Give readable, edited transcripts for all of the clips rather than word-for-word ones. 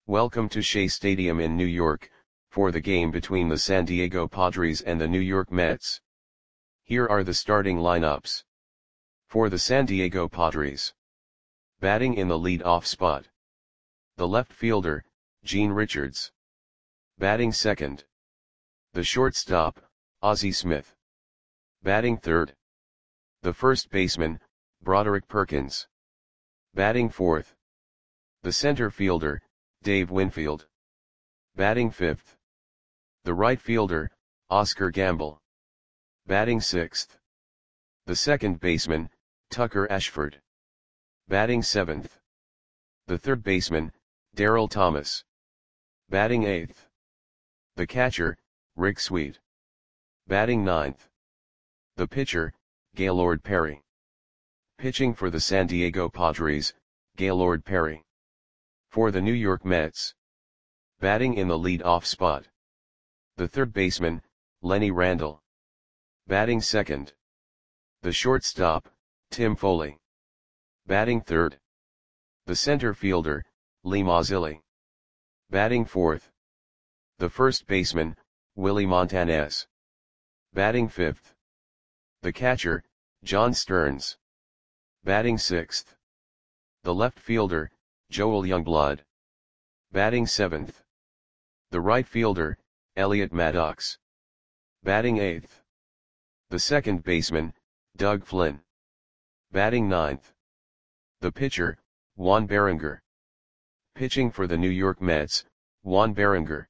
Welcome to Shea Stadium in New York, for the game between the San Diego Padres and the New York Mets. Here are the starting lineups. For the San Diego Padres. Batting in the lead-off spot. The left fielder, Gene Richards. Batting second. The shortstop, Ozzie Smith. Batting third. The first baseman, Broderick Perkins. Batting fourth. The center fielder, Dave Winfield. Batting fifth. The right fielder, Oscar Gamble. Batting sixth. The second baseman, Tucker Ashford. Batting seventh. The third baseman, Darryl Thomas. Batting eighth. The catcher, Rick Sweet. Batting ninth. The pitcher, Gaylord Perry. Pitching for the San Diego Padres, Gaylord Perry. For the New York Mets. Batting in the lead-off spot. The third baseman, Lenny Randle. Batting second. The shortstop, Tim Foley. Batting third. The center fielder, Lee Mazzilli. Batting fourth. The first baseman, Willie Montanez. Batting fifth. The catcher, John Stearns. Batting sixth. The left fielder, Joel Youngblood. Batting seventh. The right fielder, Elliot Maddox. Batting eighth. The second baseman, Doug Flynn. Batting ninth. The pitcher, Juan Berenger. Pitching for the New York Mets, Juan Berenger.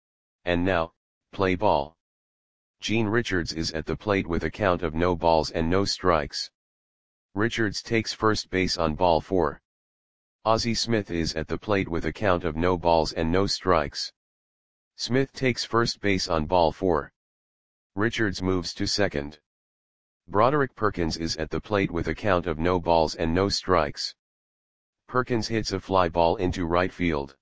And now, play ball. Gene Richards is at the plate with a count of no balls and no strikes. Richards takes first base on ball 4. Ozzie Smith is at the plate with a count of no balls and no strikes. Smith takes first base on ball 4. Richards moves to second. Broderick Perkins is at the plate with a count of no balls and no strikes. Perkins hits a fly ball into right field.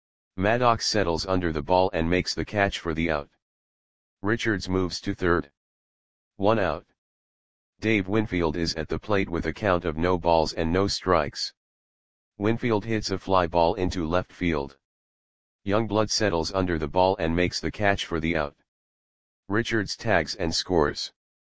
Maddox settles under the ball and makes the catch for the out. Richards moves to third. 1 out. Dave Winfield is at the plate with a count of no balls and no strikes. Winfield hits a fly ball into left field. Youngblood settles under the ball and makes the catch for the out. Richards tags and scores.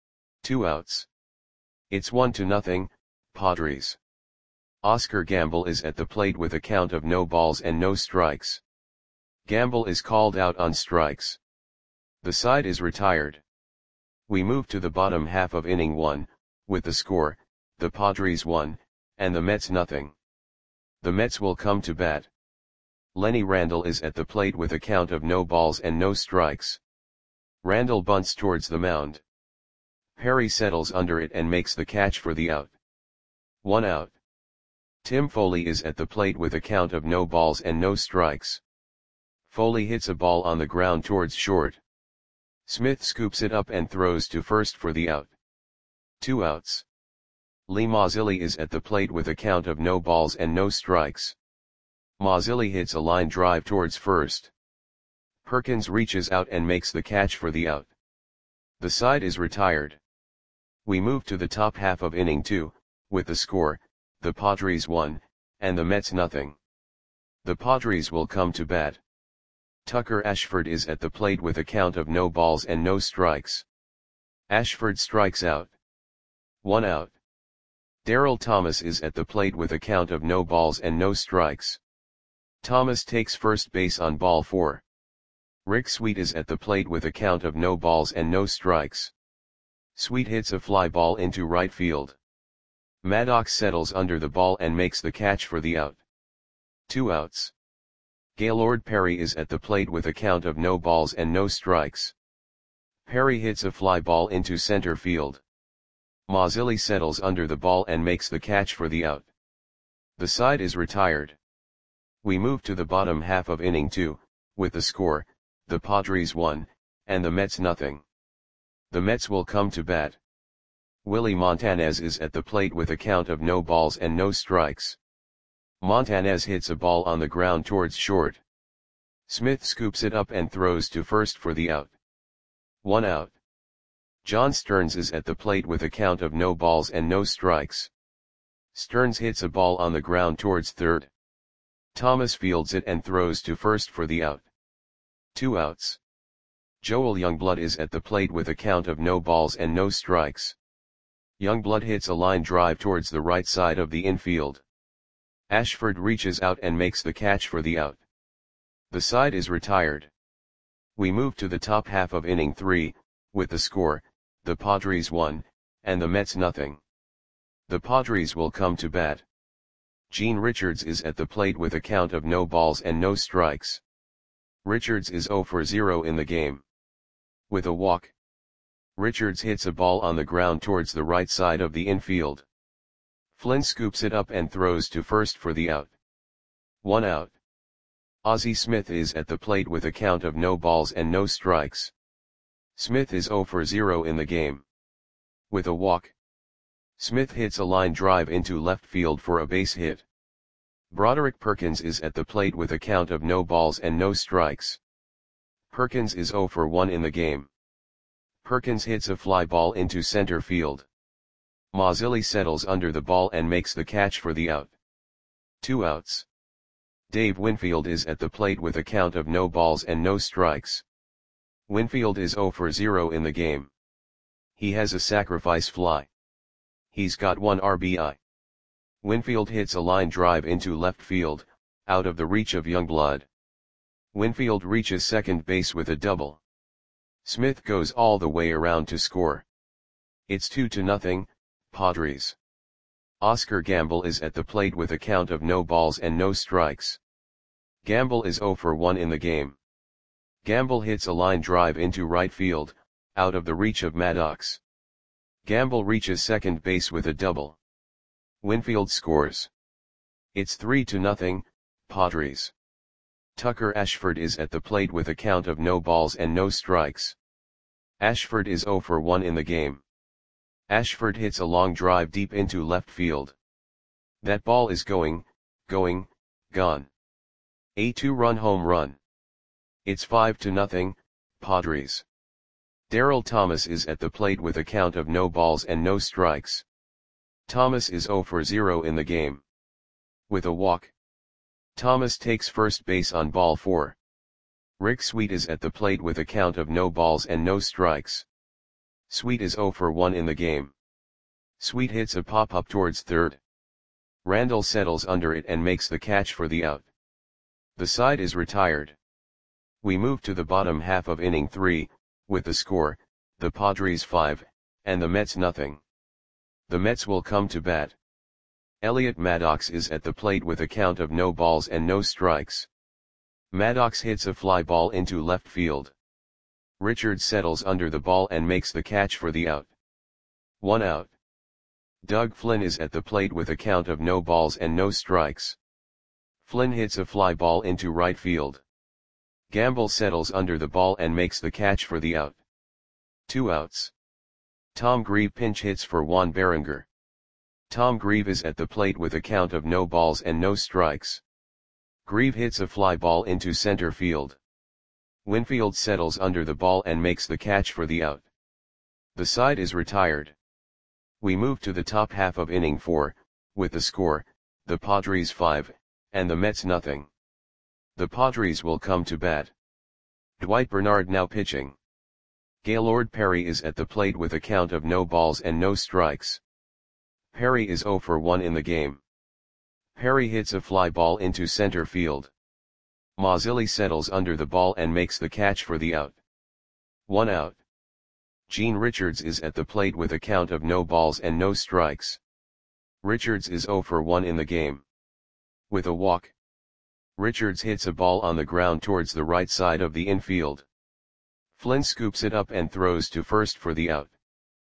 2 outs. It's 1-0, Padres. Oscar Gamble is at the plate with a count of no balls and no strikes. Gamble is called out on strikes. The side is retired. We move to the bottom half of inning 1, with the score, the Padres 1, and the Mets 0. The Mets will come to bat. Lenny Randle is at the plate with a count of no balls and no strikes. Randle bunts towards the mound. Perry settles under it and makes the catch for the out. 1 out. Tim Foley is at the plate with a count of no balls and no strikes. Foley hits a ball on the ground towards short. Smith scoops it up and throws to first for the out. 2 outs. Lee Mazzilli is at the plate with a count of no balls and no strikes. Mazzilli hits a line drive towards first. Perkins reaches out and makes the catch for the out. The side is retired. We move to the top half of inning 2, with the score, the Padres 1, and the Mets 0. The Padres will come to bat. Tucker Ashford is at the plate with a count of no balls and no strikes. Ashford strikes out. 1 out. Darryl Thomas is at the plate with a count of no balls and no strikes. Thomas takes first base on ball 4. Rick Sweet is at the plate with a count of no balls and no strikes. Sweet hits a fly ball into right field. Maddox settles under the ball and makes the catch for the out. 2 outs. Gaylord Perry is at the plate with a count of no balls and no strikes. Perry hits a fly ball into center field. Mazzilli settles under the ball and makes the catch for the out. The side is retired. We move to the bottom half of inning 2, with the score, the Padres 1, and the Mets 0. The Mets will come to bat. Willie Montanez is at the plate with a count of no balls and no strikes. Montanez hits a ball on the ground towards short. Smith scoops it up and throws to first for the out. 1 out. John Stearns is at the plate with a count of no balls and no strikes. Stearns hits a ball on the ground towards third. Thomas fields it and throws to first for the out. 2 outs. Joel Youngblood is at the plate with a count of no balls and no strikes. Youngblood hits a line drive towards the right side of the infield. Ashford reaches out and makes the catch for the out. The side is retired. We move to the top half of inning 3, with the score, the Padres 1, and the Mets nothing. The Padres will come to bat. Gene Richards is at the plate with a count of no balls and no strikes. Richards is 0 for 0 in the game. With a walk. Richards hits a ball on the ground towards the right side of the infield. Flynn scoops it up and throws to first for the out. 1 out. Ozzie Smith is at the plate with a count of no balls and no strikes. Smith is 0 for 0 in the game. With a walk. Smith hits a line drive into left field for a base hit. Broderick Perkins is at the plate with a count of no balls and no strikes. Perkins is 0 for 1 in the game. Perkins hits a fly ball into center field. Mazzilli settles under the ball and makes the catch for the out. 2 outs. Dave Winfield is at the plate with a count of no balls and no strikes. Winfield is 0 for 0 in the game. He has a sacrifice fly. He's got 1 RBI. Winfield hits a line drive into left field, out of the reach of Youngblood. Winfield reaches second base with a double. Smith goes all the way around to score. It's 2-0, Padres. Oscar Gamble is at the plate with a count of no balls and no strikes. Gamble is 0 for 1 in the game. Gamble hits a line drive into right field, out of the reach of Maddox. Gamble reaches second base with a double. Winfield scores. It's 3-0, Padres. Tucker Ashford is at the plate with a count of no balls and no strikes. Ashford is 0 for 1 in the game. Ashford hits a long drive deep into left field. That ball is gone. A 2-run home run. It's 5-0, Padres. Darryl Thomas is at the plate with a count of no balls and no strikes. Thomas is 0 for 0 in the game. With a walk. Thomas takes first base on ball 4. Rick Sweet is at the plate with a count of no balls and no strikes. Sweet is 0 for 1 in the game. Sweet hits a pop-up towards third. Randall settles under it and makes the catch for the out. The side is retired. We move to the bottom half of inning 3, with the score, the Padres 5, and the Mets nothing. The Mets will come to bat. Elliot Maddox is at the plate with a count of no balls and no strikes. Maddox hits a fly ball into left field. Richards settles under the ball and makes the catch for the out. 1 out. Doug Flynn is at the plate with a count of no balls and no strikes. Flynn hits a fly ball into right field. Gamble settles under the ball and makes the catch for the out. 2 outs. Tom Grieve pinch hits for Juan Berenger. Tom Grieve is at the plate with a count of no balls and no strikes. Grieve hits a fly ball into center field. Winfield settles under the ball and makes the catch for the out. The side is retired. We move to the top half of inning 4, with the score, the Padres 5, and the Mets nothing. The Padres will come to bat. Dwight Bernard now pitching. Gaylord Perry is at the plate with a count of no balls and no strikes. Perry is 0 for 1 in the game. Perry hits a fly ball into center field. Mazzilli settles under the ball and makes the catch for the out. 1 out. Gene Richards is at the plate with a count of no balls and no strikes. Richards is 0 for 1 in the game. With a walk. Richards hits a ball on the ground towards the right side of the infield. Flynn scoops it up and throws to first for the out.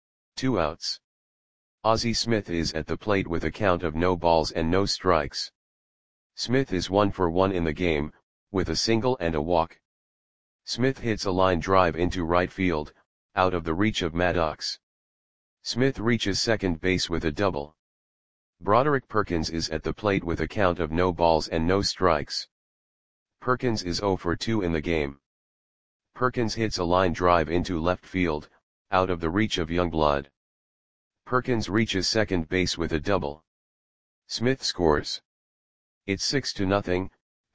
2 outs. Ozzie Smith is at the plate with a count of no balls and no strikes. Smith is 1 for 1 in the game, with a single and a walk. Smith hits a line drive into right field, out of the reach of Maddox. Smith reaches second base with a double. Broderick Perkins is at the plate with a count of no balls and no strikes. Perkins is 0 for 2 in the game. Perkins hits a line drive into left field, out of the reach of Youngblood. Perkins reaches second base with a double. Smith scores. It's 6-0,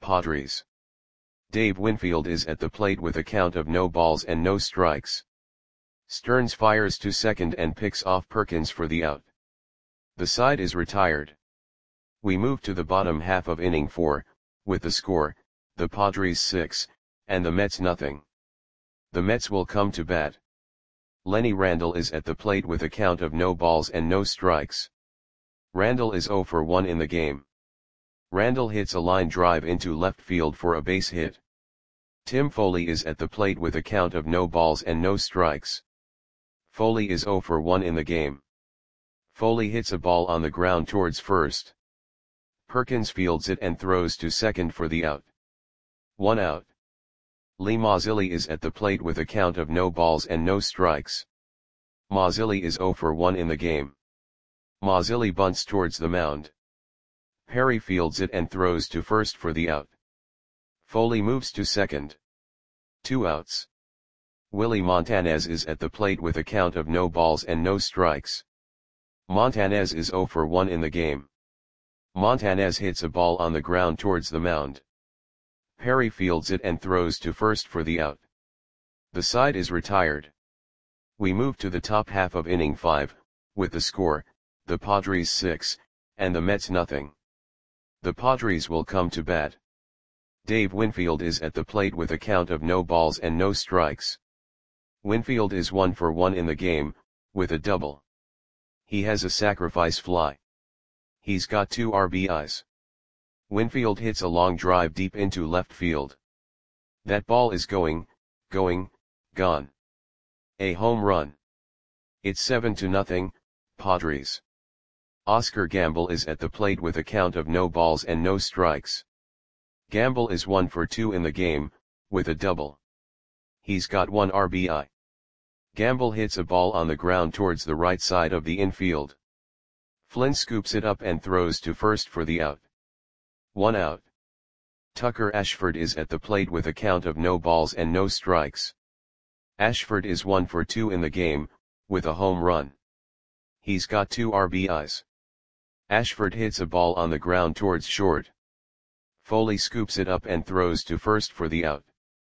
Padres. Dave Winfield is at the plate with a count of no balls and no strikes. Stearns fires to second and picks off Perkins for the out. The side is retired. We move to the bottom half of inning 4, with the score, the Padres 6, and the Mets nothing. The Mets will come to bat. Lenny Randle is at the plate with a count of no balls and no strikes. Randle is 0 for 1 in the game. Randle hits a line drive into left field for a base hit. Tim Foley is at the plate with a count of no balls and no strikes. Foley is 0 for 1 in the game. Foley hits a ball on the ground towards first. Perkins fields it and throws to second for the out. 1 out. Lee Mazzilli is at the plate with a count of no balls and no strikes. Mazzilli is 0 for 1 in the game. Mazzilli bunts towards the mound. Perry fields it and throws to first for the out. Foley moves to second. 2 outs. Willie Montanez is at the plate with a count of no balls and no strikes. Montanez is 0 for 1 in the game. Montanez hits a ball on the ground towards the mound. Perry fields it and throws to first for the out. The side is retired. We move to the top half of inning 5, with the score, the Padres 6, and the Mets nothing. The Padres will come to bat. Dave Winfield is at the plate with a count of no balls and no strikes. Winfield is 1 for 1 in the game, with a double. He has a sacrifice fly. He's got 2 RBIs. Winfield hits a long drive deep into left field. That ball is gone. A home run. It's 7-0, Padres. Oscar Gamble is at the plate with a count of no balls and no strikes. Gamble is 1 for 2 in the game, with a double. He's got 1 RBI. Gamble hits a ball on the ground towards the right side of the infield. Flynn scoops it up and throws to first for the out. 1 out. Tucker Ashford is at the plate with a count of no balls and no strikes. Ashford is 1 for 2 in the game, with a home run. He's got 2 RBIs. Ashford hits a ball on the ground towards short. Foley scoops it up and throws to first for the out.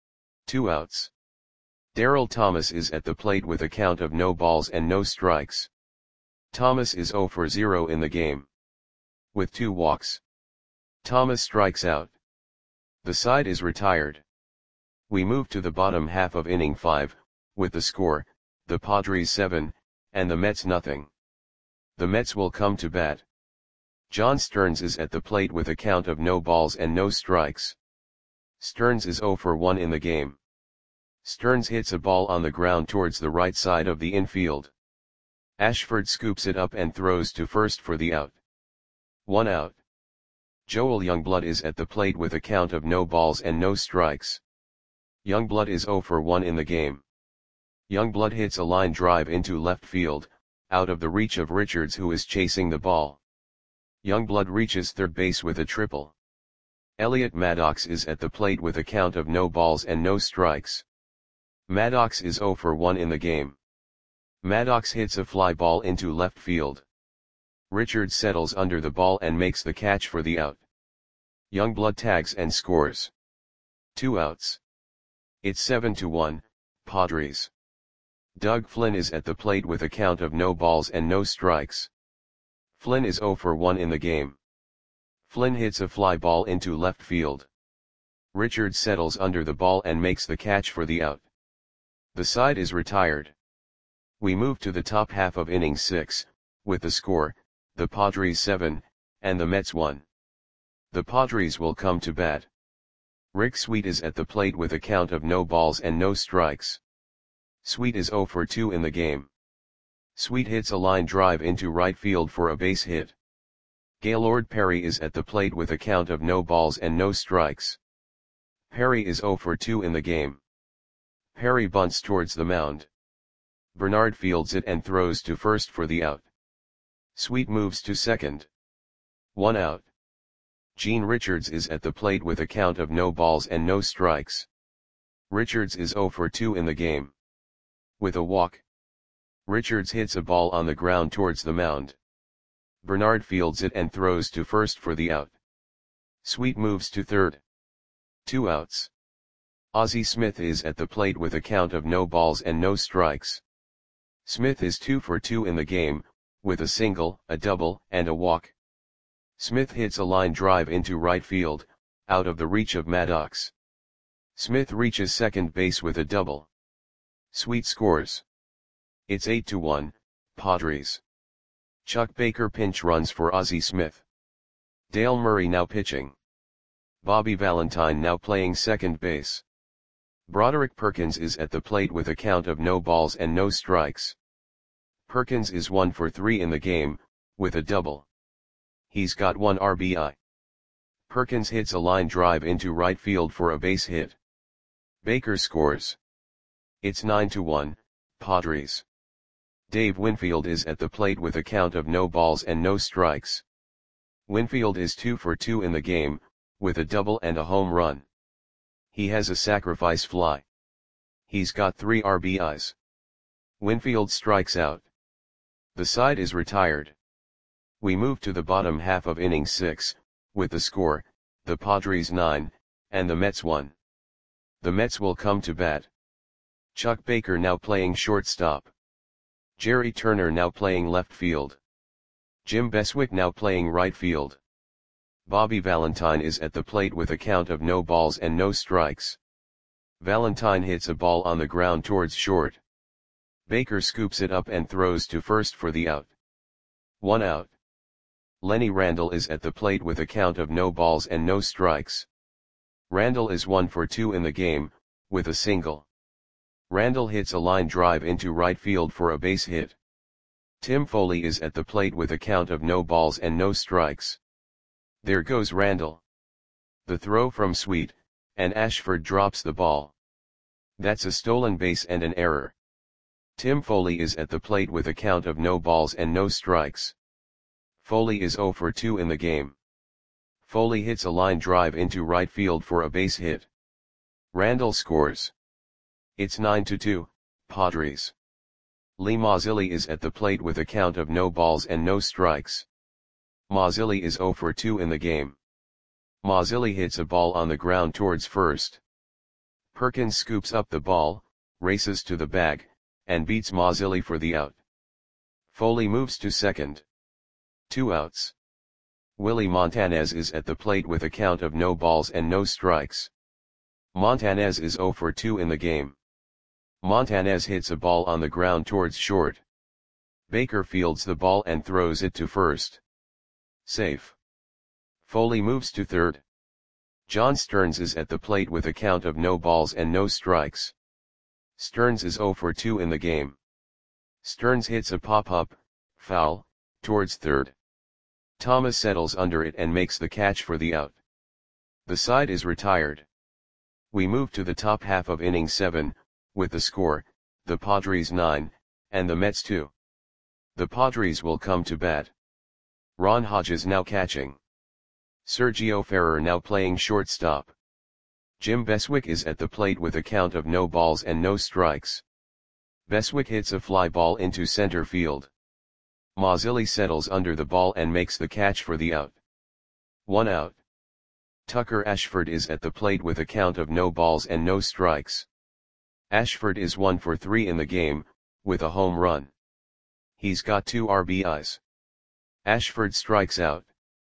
2 outs. Darryl Thomas is at the plate with a count of no balls and no strikes. Thomas is 0 for 0 in the game. With 2 walks. Thomas strikes out. The side is retired. We move to the bottom half of inning 5, with the score, the Padres 7, and the Mets nothing. The Mets will come to bat. John Stearns is at the plate with a count of no balls and no strikes. Stearns is 0 for 1 in the game. Stearns hits a ball on the ground towards the right side of the infield. Ashford scoops it up and throws to first for the out. 1 out. Joel Youngblood is at the plate with a count of no balls and no strikes. Youngblood is 0 for 1 in the game. Youngblood hits a line drive into left field, out of the reach of Richards, who is chasing the ball. Youngblood reaches third base with a triple. Elliot Maddox is at the plate with a count of no balls and no strikes. Maddox is 0 for 1 in the game. Maddox hits a fly ball into left field. Richards settles under the ball and makes the catch for the out. Youngblood tags and scores. 2 outs. It's 7-1, Padres. Doug Flynn is at the plate with a count of no balls and no strikes. Flynn is 0 for 1 in the game. Flynn hits a fly ball into left field. Richards settles under the ball and makes the catch for the out. The side is retired. We move to the top half of inning 6, with the score, the Padres 7, and the Mets 1. The Padres will come to bat. Rick Sweet is at the plate with a count of no balls and no strikes. Sweet is 0 for 2 in the game. Sweet hits a line drive into right field for a base hit. Gaylord Perry is at the plate with a count of no balls and no strikes. Perry is 0 for 2 in the game. Perry bunts towards the mound. Bernard fields it and throws to first for the out. Sweet moves to second. 1 out. Gene Richards is at the plate with a count of no balls and no strikes. Richards is 0 for 2 in the game. With a walk. Richards hits a ball on the ground towards the mound. Bernard fields it and throws to first for the out. Sweet moves to third. 2 outs. Ozzie Smith is at the plate with a count of no balls and no strikes. Smith is 2 for 2 in the game, with a single, a double, and a walk. Smith hits a line drive into right field, out of the reach of Maddox. Smith reaches second base with a double. Sweet scores. It's 8-1, Padres. Chuck Baker pinch runs for Ozzie Smith. Dale Murray now pitching. Bobby Valentine now playing second base. Broderick Perkins is at the plate with a count of no balls and no strikes. Perkins is 1 for 3 in the game, with a double. He's got 1 RBI. Perkins hits a line drive into right field for a base hit. Baker scores. It's 9-1, Padres. Dave Winfield is at the plate with a count of no balls and no strikes. Winfield is 2 for 2 in the game, with a double and a home run. He has a sacrifice fly. He's got 3 RBIs. Winfield strikes out. The side is retired. We move to the bottom half of inning 6, with the score, the Padres 9, and the Mets 1. The Mets will come to bat. Chuck Baker now playing shortstop. Jerry Turner now playing left field. Jim Beswick now playing right field. Bobby Valentine is at the plate with a count of no balls and no strikes. Valentine hits a ball on the ground towards short. Baker scoops it up and throws to first for the out. 1 out. Lenny Randle is at the plate with a count of no balls and no strikes. Randle is 1 for 2 in the game, with a single. Randle hits a line drive into right field for a base hit. Tim Foley is at the plate with a count of no balls and no strikes. There goes Randle. The throw from Sweet, and Ashford drops the ball. That's a stolen base and an error. Tim Foley is at the plate with a count of no balls and no strikes. Foley is 0 for 2 in the game. Foley hits a line drive into right field for a base hit. Randle scores. It's 9-2, Padres. Lee Mazzilli is at the plate with a count of no balls and no strikes. Mazzilli is 0 for 2 in the game. Mazzilli hits a ball on the ground towards first. Perkins scoops up the ball, races to the bag, and beats Mazzilli for the out. Foley moves to second. 2 outs. Willie Montanez is at the plate with a count of no balls and no strikes. Montanez is 0 for 2 in the game. Montanez hits a ball on the ground towards short. Baker fields the ball and throws it to first. Safe. Foley moves to third. John Stearns is at the plate with a count of no balls and no strikes. Stearns is 0 for 2 in the game. Stearns hits a pop-up, foul, towards third. Thomas settles under it and makes the catch for the out. The side is retired. We move to the top half of inning 7, with the score, the Padres 9, and the Mets 2. The Padres will come to bat. Ron Hodges now catching. Sergio Ferrer now playing shortstop. Jim Beswick is at the plate with a count of no balls and no strikes. Beswick hits a fly ball into center field. Mazzilli settles under the ball and makes the catch for the out. 1 out. Tucker Ashford is at the plate with a count of no balls and no strikes. Ashford is 1 for 3 in the game, with a home run. He's got 2 RBIs. Ashford strikes out.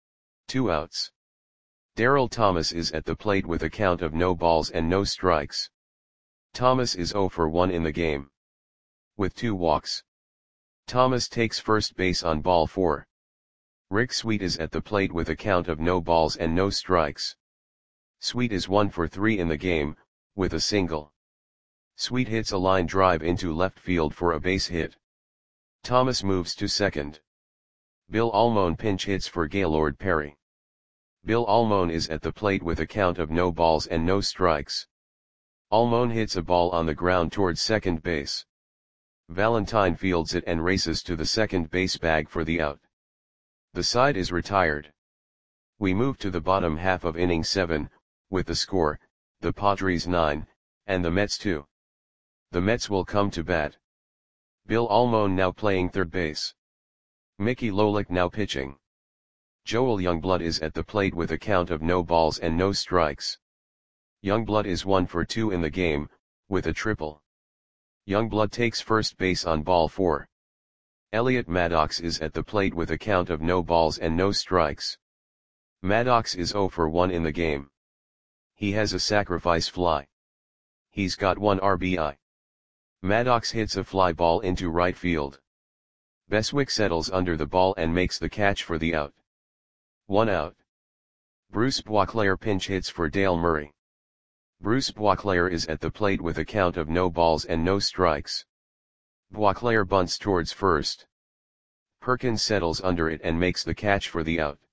2 outs. Darryl Thomas is at the plate with a count of no balls and no strikes. Thomas is 0 for 1 in the game. With 2 walks. Thomas takes first base on ball 4. Rick Sweet is at the plate with a count of no balls and no strikes. Sweet is 1 for 3 in the game, with a single. Sweet hits a line drive into left field for a base hit. Thomas moves to second. Bill Almone pinch hits for Gaylord Perry. Bill Almone is at the plate with a count of no balls and no strikes. Almone hits a ball on the ground towards second base. Valentine fields it and races to the second base bag for the out. The side is retired. We move to the bottom half of inning 7, with the score, the Padres 9, and the Mets 2. The Mets will come to bat. Bill Almone now playing third base. Mickey Lolick now pitching. Joel Youngblood is at the plate with a count of no balls and no strikes. Youngblood is 1 for 2 in the game, with a triple. Youngblood takes first base on ball 4. Elliot Maddox is at the plate with a count of no balls and no strikes. Maddox is 0 for 1 in the game. He has a sacrifice fly. He's got 1 RBI. Maddox hits a fly ball into right field. Beswick settles under the ball and makes the catch for the out. 1 out. Bruce Boisclair pinch hits for Dale Murray. Bruce Boisclair is at the plate with a count of no balls and no strikes. Boisclair bunts towards first. Perkins settles under it and makes the catch for the out.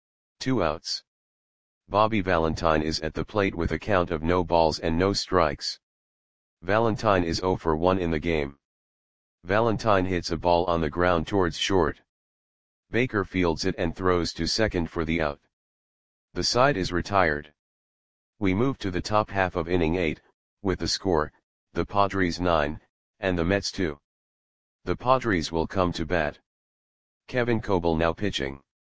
2 outs. Bobby Valentine is at the plate with a count of no balls and no strikes. Valentine is 0 for 1 in the game. Valentine hits a ball on the ground towards short. Baker fields it and throws to second for the out. The side is retired. We move to the top half of inning 8, with the score, the Padres 9, and the Mets 2. The Padres will come to bat. Kevin Coble now pitching.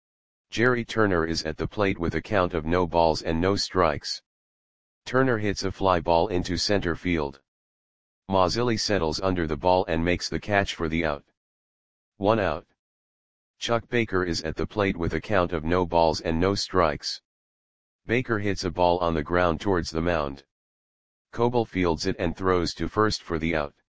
Jerry Turner is at the plate with a count of no balls and no strikes. Turner hits a fly ball into center field. Mazzilli settles under the ball and makes the catch for the out. 1 out. Chuck Baker is at the plate with a count of no balls and no strikes. Baker hits a ball on the ground towards the mound. Coble fields it and throws to first for the out.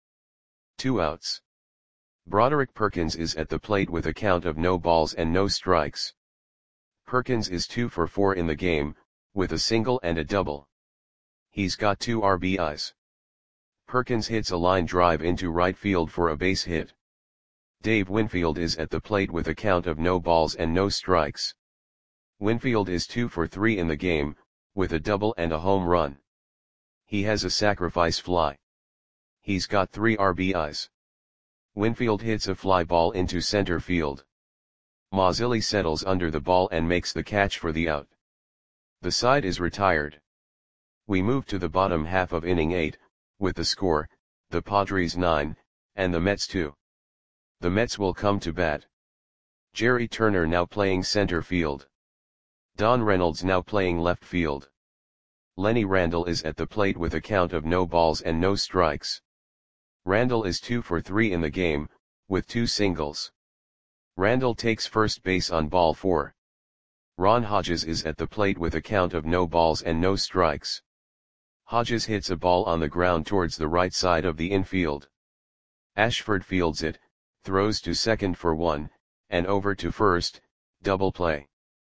2 outs. Broderick Perkins is at the plate with a count of no balls and no strikes. Perkins is 2 for 4 in the game, with a single and a double. He's got 2 RBIs. Perkins hits a line drive into right field for a base hit. Dave Winfield is at the plate with a count of no balls and no strikes. Winfield is 2 for 3 in the game, with a double and a home run. He has a sacrifice fly. He's got 3 RBIs. Winfield hits a fly ball into center field. Mazzilli settles under the ball and makes the catch for the out. The side is retired. We move to the bottom half of inning 8, with the score, the Padres 9, and the Mets 2. The Mets will come to bat. Jerry Turner now playing center field. Don Reynolds now playing left field. Lenny Randall is at the plate with a count of no balls and no strikes. Randall is 2 for 3 in the game, with 2 singles. Randall takes first base on ball 4. Ron Hodges is at the plate with a count of no balls and no strikes. Hodges hits a ball on the ground towards the right side of the infield. Ashford fields it, throws to second for 1, and over to first, double play.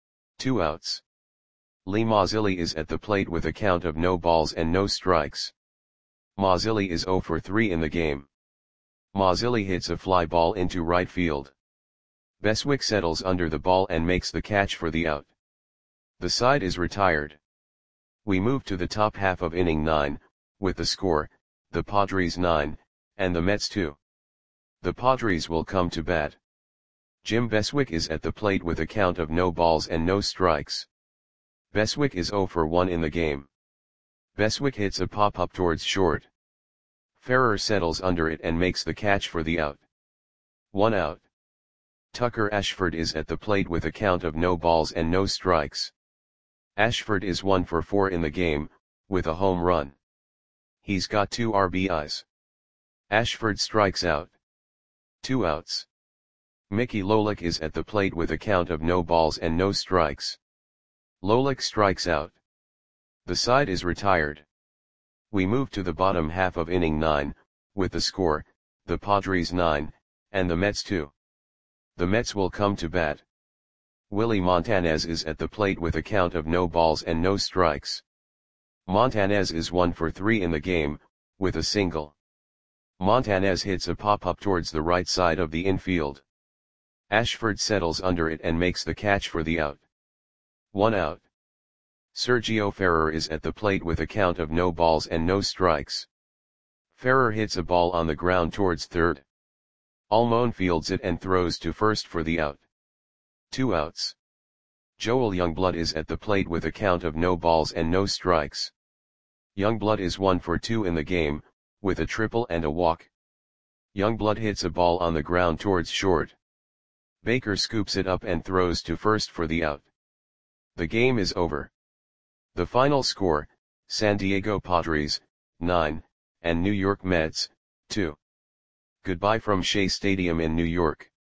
2 outs. Lee Mazzilli is at the plate with a count of no balls and no strikes. Mazzilli is 0 for 3 in the game. Mazzilli hits a fly ball into right field. Beswick settles under the ball and makes the catch for the out. The side is retired. We move to the top half of inning 9, with the score, the Padres 9, and the Mets 2. The Padres will come to bat. Jim Beswick is at the plate with a count of no balls and no strikes. Beswick is 0 for 1 in the game. Beswick hits a pop-up towards short. Ferrer settles under it and makes the catch for the out. 1 out. Tucker Ashford is at the plate with a count of no balls and no strikes. Ashford is 1 for 4 in the game, with a home run. He's got 2 RBIs. Ashford strikes out. 2 outs. Mickey Lolich is at the plate with a count of no balls and no strikes. Lolich strikes out. The side is retired. We move to the bottom half of inning 9, with the score, the Padres 9, and the Mets 2. The Mets will come to bat. Willie Montanez is at the plate with a count of no balls and no strikes. Montanez is 1 for 3 in the game, with a single. Montanez hits a pop-up towards the right side of the infield. Ashford settles under it and makes the catch for the out. 1 out. Sergio Ferrer is at the plate with a count of no balls and no strikes. Ferrer hits a ball on the ground towards third. Almon fields it and throws to first for the out. 2 outs. Joel Youngblood is at the plate with a count of no balls and no strikes. Youngblood is 1 for 2 in the game, with a triple and a walk. Youngblood hits a ball on the ground towards short. Baker scoops it up and throws to first for the out. The game is over. The final score, San Diego Padres, 9, and New York Mets, 2. Goodbye from Shea Stadium in New York.